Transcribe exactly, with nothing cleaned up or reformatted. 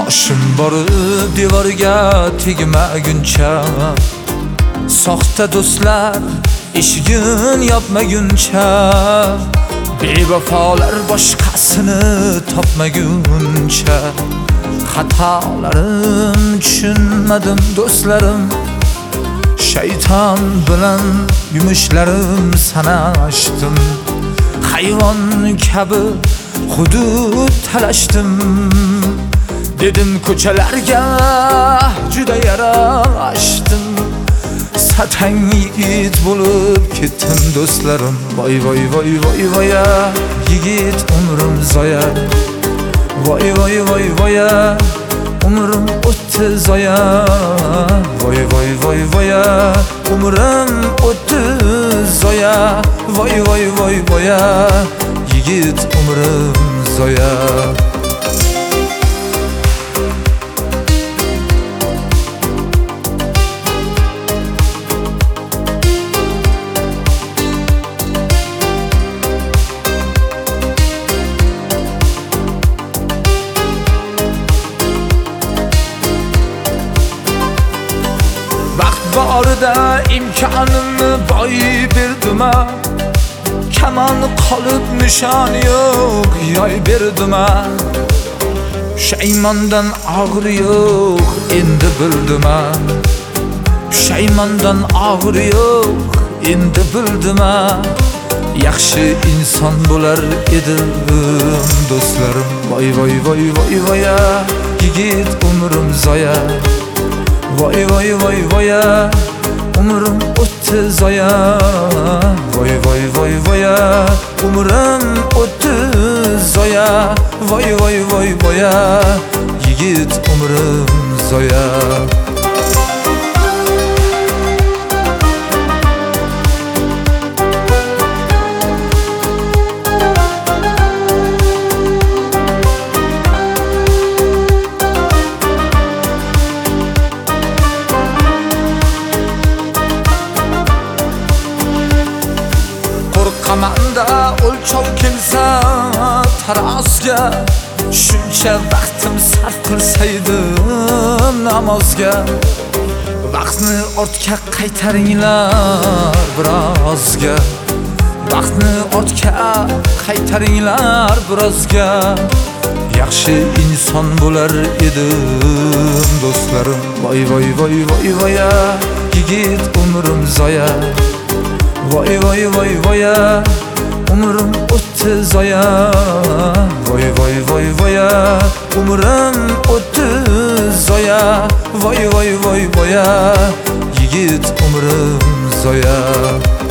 Boshim borib devorga tegmaguncha, soxta do'stlar eshigin yopmaguncha, bevafolar boshqasini topmaguncha, xatolarim tushunmadim do'stlarim, shayton bilan yumushlarim sanashdim, hayvon kabi hudud talashdim. Dedim ko'chalarga juda yarashdim, satang yigit bo'lib ketdim do'stlarim. Voy voy voy voy voya, yigit umrim zoya. Voy voy voy voya, umrim o'tdi zoya. Voy voy voy voya, umrim o'tdi zoya. Voy voy voy voya, yigit umrim zoya. Borida imkonimni boy berdim, kaman qolib nishon yo'q yoy berdim. Pushaymondan og'ir yo'q endi bildim, pushaymondan og'ir yo'q endi bildim. Yaxshi inson bo'lar edim do'stlarim. Voy voy voy voy voya, yigit umrim zoya. Voy voy voy voya, umrim o'tdi zoya. Voy voy voy voya, umrim o'tdi zoya. Voy voy voy voya, yigit umrim zoya. Qo'rqamanda o'lchov kelsa tarozga, shuncha vaqtim sarf qilsaydim namozga. Vaqtni ortga qaytaringlar birozga, vaqtni ortga qaytaringlar birozga. Yaxshi inson bo'lar edim do'stlarim. Voy voy voy voy voya, yigit umrim zoya. Voy voy voy voya, umrim o'tdi zoya. Voy voy voy voya, umrim o'tdi zoya. Voy voy voy voya, yigit umrim zoya.